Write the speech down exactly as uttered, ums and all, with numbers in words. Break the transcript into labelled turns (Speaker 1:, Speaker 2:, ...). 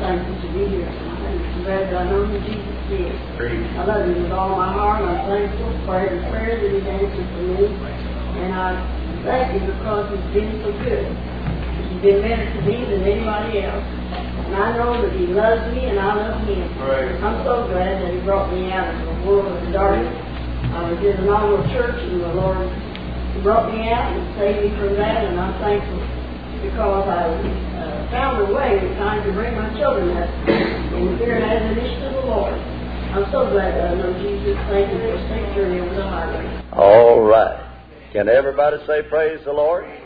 Speaker 1: thankful to be here tonight. I'm glad that I know who Jesus is. I love him with all my heart. I'm thankful for every prayer that he's answered for me. And I thank him because he's been so good. He's been better to me than anybody else. And I know that he loves me and I love him. Right. I'm so glad that he brought me out of the world of darkness. I was in an normal church and the Lord brought me out and saved me from that, and I'm thankful because I uh, found a way in time to bring my children up in fear and admonition of the Lord. I'm so glad that I know Jesus. Thank you for a safe journey over the highway.
Speaker 2: All right. Can everybody say praise the Lord?